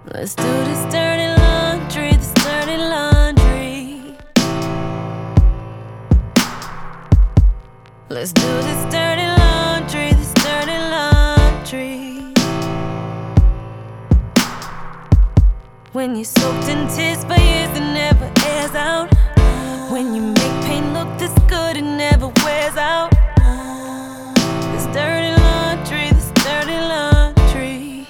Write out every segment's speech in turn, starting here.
Let's do this dirty laundry, this dirty laundry. Let's do this dirty laundry, this dirty laundry. When you're soaked in tears for years, it never airs out. When you make pain look this good, it never wears out. This dirty laundry, this dirty laundry.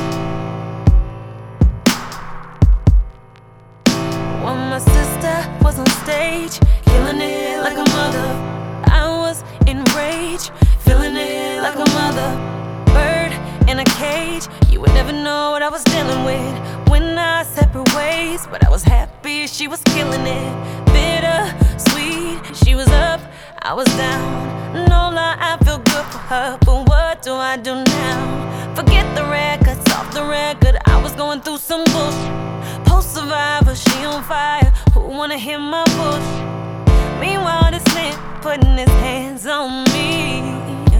When my sister was on stage, killing it like a mother, I was enraged, feeling it like a mother. Bird in a cage, you would never know what I was dealing with when I separate ways. But I was happy, she was killing it. Bitter, sweet, she was up, I was down. No lie, I feel good for her, but what do I do now? Forget the records, off the record, I was going through some bullshit. Post-survivor, she on fire, who wanna hear my bullshit? Meanwhile, this man putting his hands on me.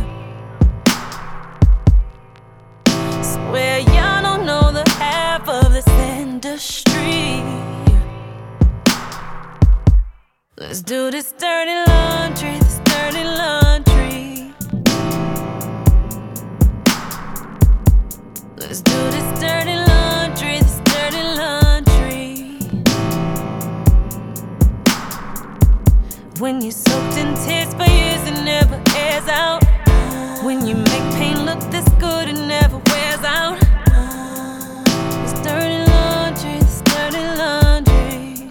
Swear y'all don't know the half of this industry. Let's do this dirty laundry, this dirty laundry. Let's do this dirty laundry, this dirty laundry. When you're soaked in tears for years, it never airs out. When you make pain look this good, it never wears out. This dirty laundry, this dirty laundry.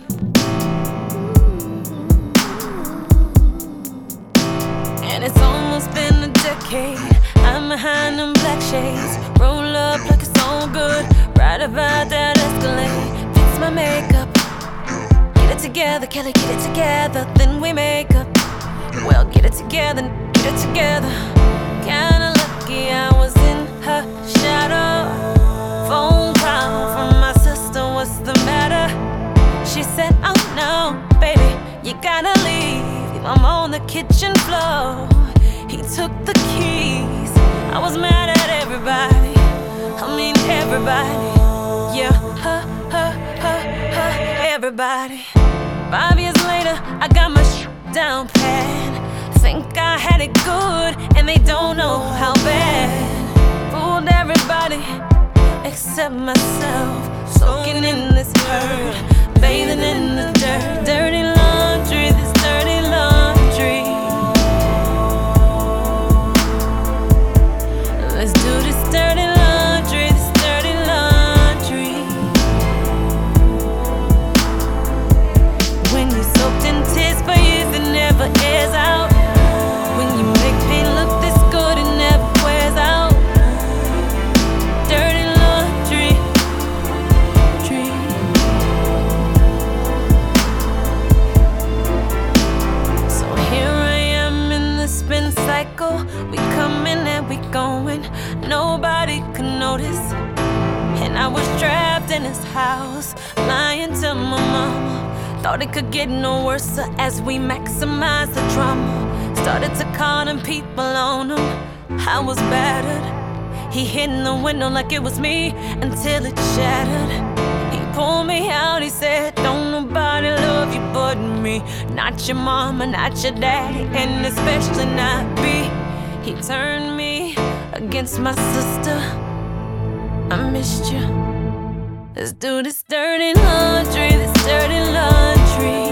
And it's almost been a decade, I'm behind them black shades. Roll up like it's all good, right about that Escalade. Fix my makeup, get it together, Kelly, get it together, then we make up. Well, get it together, get it together. Kinda lucky I was in her shadow. Phone call from my sister, what's the matter? She said, oh no, baby, you gotta leave, I'm on the kitchen floor. He took the keys, I was mad at everybody, I mean everybody. Yeah, everybody. 5 years later, I got my shit down pat. Think I had it good, and they don't know how bad. Fooled everybody except myself, soaking in this hurt, bathing in the dirt. Dirty laundry, this dirty laundry. Let's do this dirty laundry, this dirty laundry. When you're soaked in tears for years, it never airs out. When you make pain look this good, it never wears out. Dirty laundry, tree. So here I am in the spin cycle. We coming and we going, nobody could notice. And I was trapped in this house, lying to my mama. Thought it could get no worse as we maximize the drama. Started to call them people on him, I was battered. He hit in the window like it was me until it shattered. He pulled me out, he said, don't nobody love you but me. Not your mama, not your daddy, and especially not me. He turned me against my sister, I missed you. Let's do this dirty laundry, this dirty laundry.